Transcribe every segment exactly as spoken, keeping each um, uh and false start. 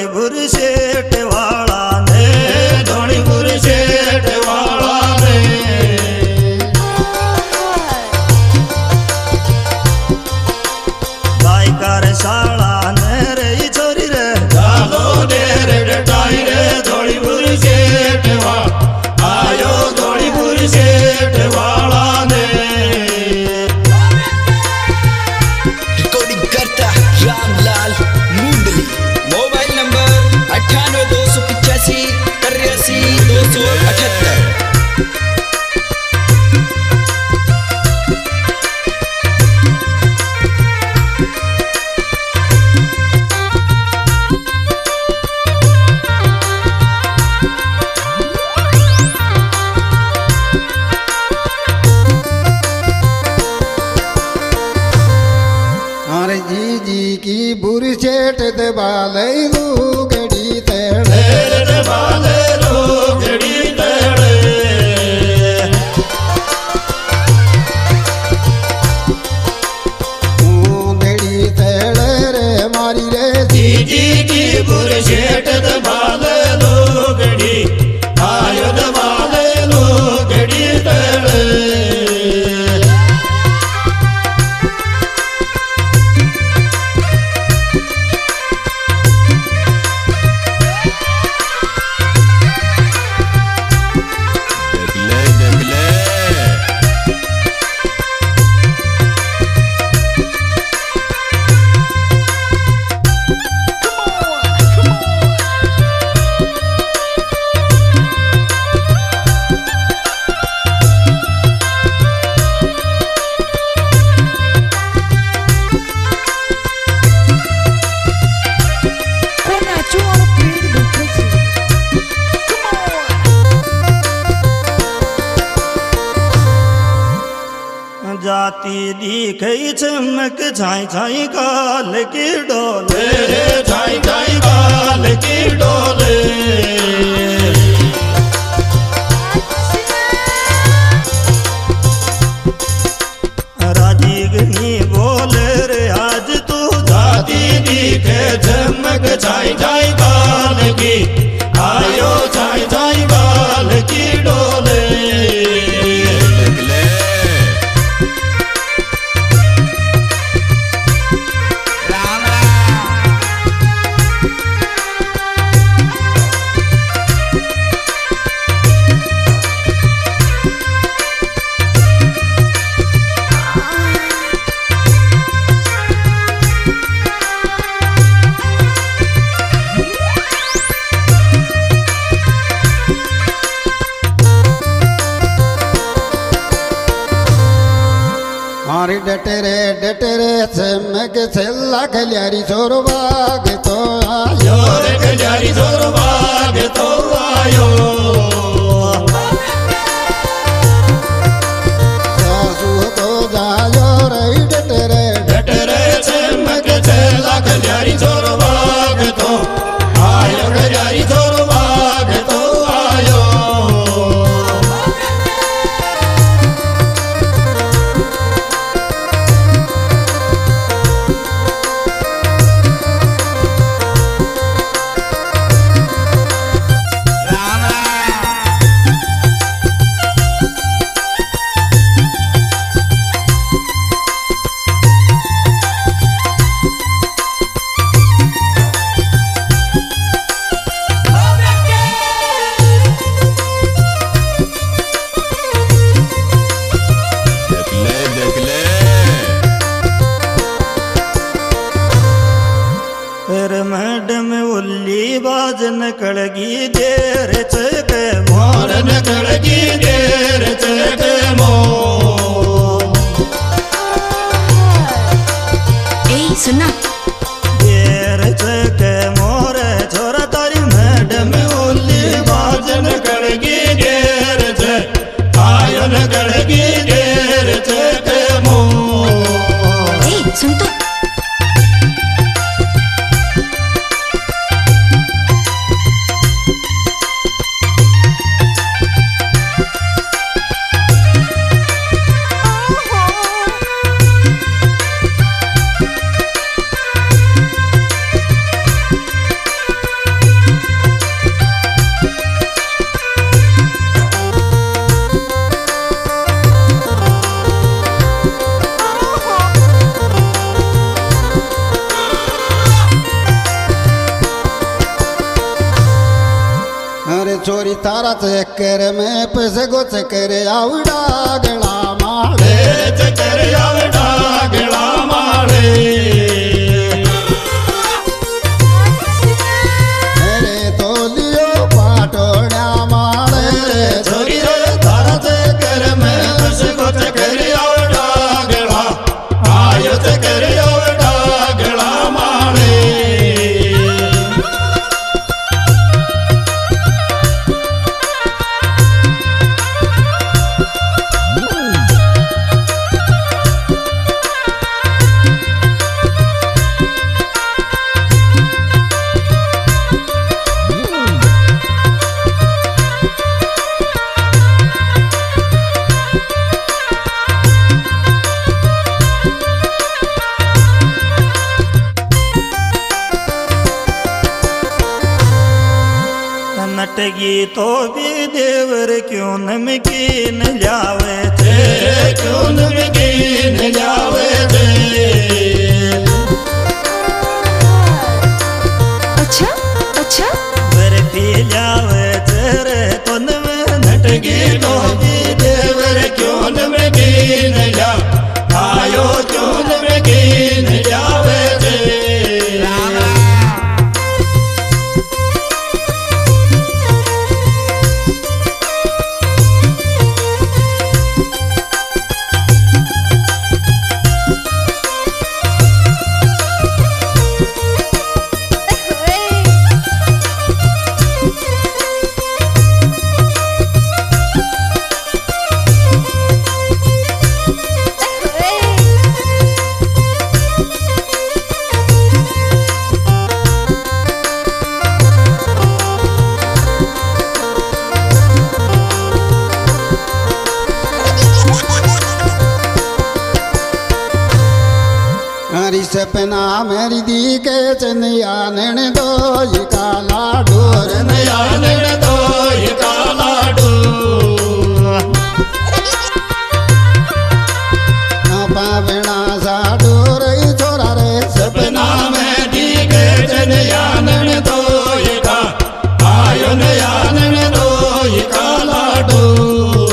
धौलीपुर सेठ वाला ने, धौलीपुर सेठ वाला ने। गायकार शाला ने रे छोरी रे, जालो डेर डटाई रे धौलीपुर सेठ वाला आयो, धौलीपुर सेठ वाला ने। रिकॉर्डिंग करता रामलाल मुंडली। मोबाइल नंबर अट्ठानवे दो सौ पिचासी तिरासी दो सौ अठहत्तर। जी जी की बुरी सेठ दबाले लुगड़ी तेड़े, दबाले लुगड़ी तेड़े। लुगड़ी तेड़े रे मारी रे, जी जी की बुरी सेठ दबाले लुगड़ी आयो, दबाले लुगड़ी तेड़े। जाती दिखे चमक छाई छाई काल की डोले, छाई छाई काल की डोले। राजी गनी बोले रे आज तू, जाती दिखे चमक छाई छाई काल की आयो, छाई छाई काल की डोले। मारी डटरे डटरे चमक छेला खलियारी छोर बाग तो आयो, रे खलियारी छोर बाग तो आयो। सासू तो जायो रे डटरे डटरे चमक छेला खलियारी छोर बाग तो आयो, खलियारी छोर बाग तो आयो। मैडम उल्ली बाज नकड़गी देर चक मोर, नकड़गी देर चक मोर। ए सुना, देर चक मोर छोरा तारी मैडम उल्ली बाज नकड़गी देर चक आयो, नकड़गी देर चक मोर। ए सुन तो, छोरी तारा चक्कर में पैसे गो चक्कर आवड़ा गला मारे चक्कर आवड़ा गला मारे मेरे तो लियो पाटोड़ा मारे छोरी रे तारा चक्कर में पैसे गो चक्कर आवड़ा गला आयो चक्कर आवड़ा गला मारे नटगी तो भी देवर क्यों नमकीन लावे थे क्यों नमकीन लावे थे अच्छा अच्छा बर्फी लावे तेरे तन में नटगी तो भी देवर क्यों नमकीन ला आयो क्यों नमकीन लावे थे हरी सपना मेरी दी के चनिया नैन दो ये काला डोर नया नैन दो ये काला डोर पावना सा डोर छोरा रे सपना में दी के चनिया नैन दो ये का आयो नया नैन दो ये काला डोर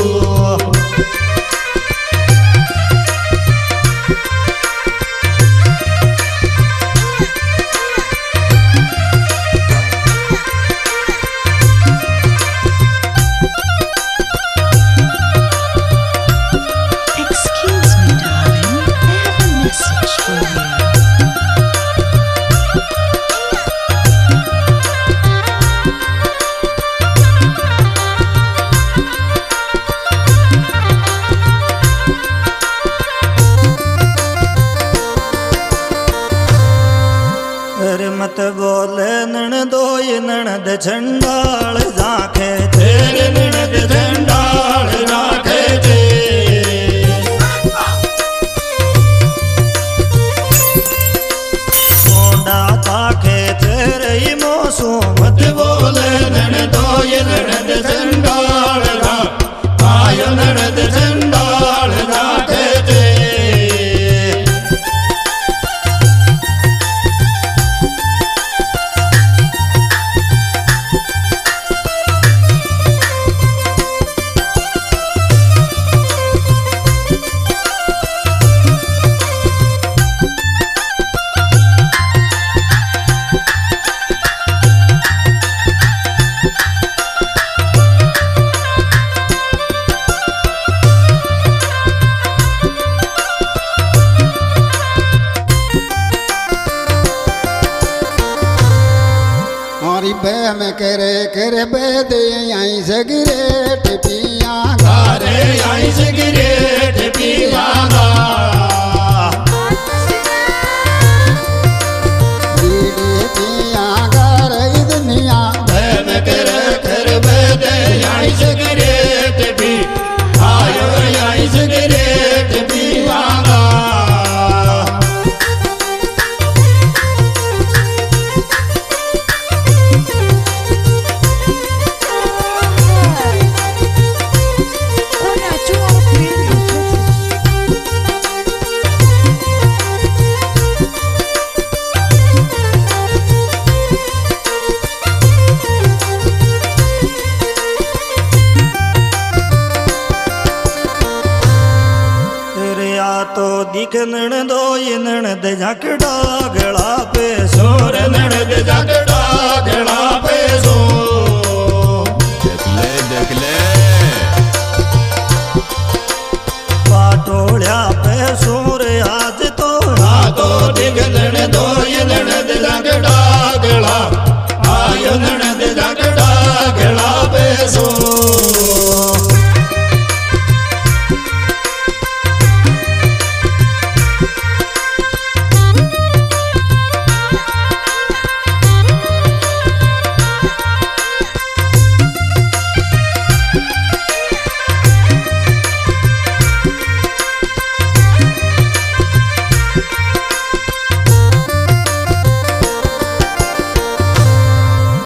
Excuse me, darling. I have a message for you. अरे मत बोले नण दो ये नणद झंडाल जाके तेरे ननद झंडाल राखे थे सोडा ताके तेरे ही मोसू मत बोले नन दो ये ननद झंडाल रा आयो ननद झंडाल राखे थे हमारी बह में करे करे बह दे आई सिगरेट पिया गारे आई सिगरेट पियागा बीड़ी पिया घर दुनिया बहन कर कर बदे आई सिगरेट पी आयो आई सिगरेट पियागा Hola, yo दिख नणदो ये नणद जाकड़ा गला पे सोर नणद जाकड़ा गला